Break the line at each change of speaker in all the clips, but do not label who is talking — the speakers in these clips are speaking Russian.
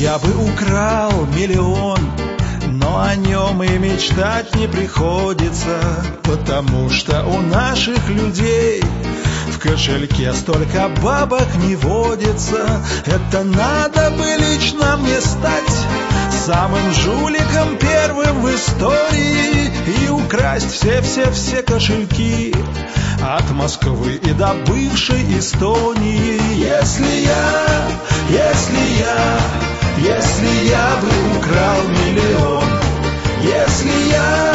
я бы украл миллион, но о нем и мечтать не приходится, потому что у наших людей в кошельке столько бабок не водится. Это надо бы лично мне стать самым жуликом первым в истории и украсть все кошельки от Москвы и до бывшей Эстонии. Если я бы украл миллион, если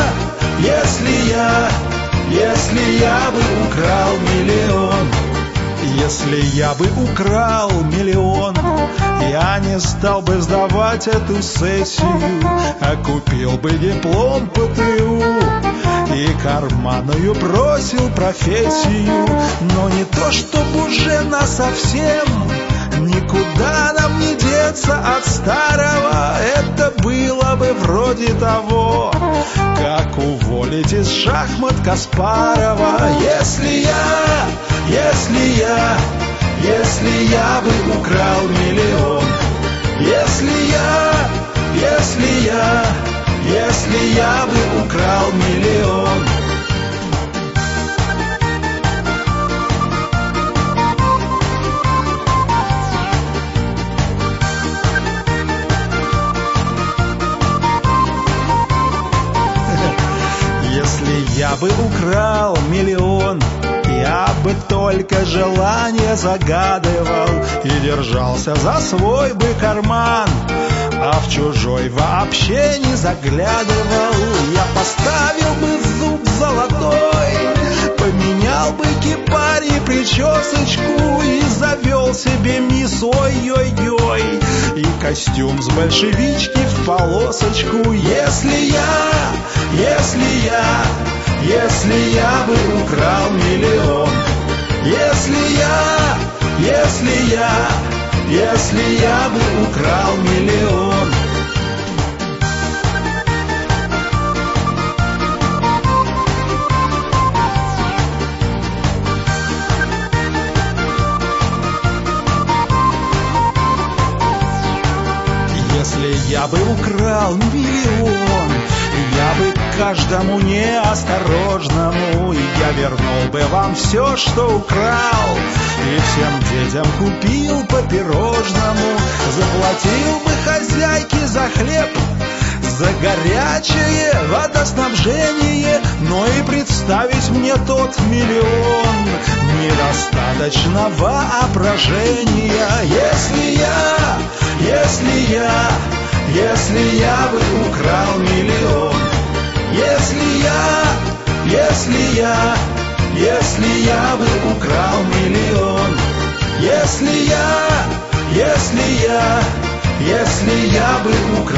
я бы украл миллион, если я бы украл миллион, я не стал бы сдавать эту сессию, а купил бы диплом ПТУ и карманную бросил профессию. Но не то, чтобы уже насовсем, никуда нам не деться от старого. Это было бы вроде того, как уволить из шахмат Каспарова. Если я бы украл миллион, если я бы украл миллион. Если я бы украл миллион, я бы только желание загадывал и держался за свой бы карман, а в чужой вообще не заглядывал. Я поставил бы зуб золотой, поменял бы кипарь и причесочку и завел себе мисс ой-ой-ой и костюм с большевички в полосочку. Если я бы украл миллион, если я бы украл миллион. Если я бы украл миллион, я бы каждому неосторожному я вернул бы вам все, что украл, и всем детям купил по пирожному, заплатил бы хозяйке за хлеб, за горячее водоснабжение, но и представить мне тот миллион недостаточно воображения. Если я бы украл миллион, если я бы украл миллион, если я бы украл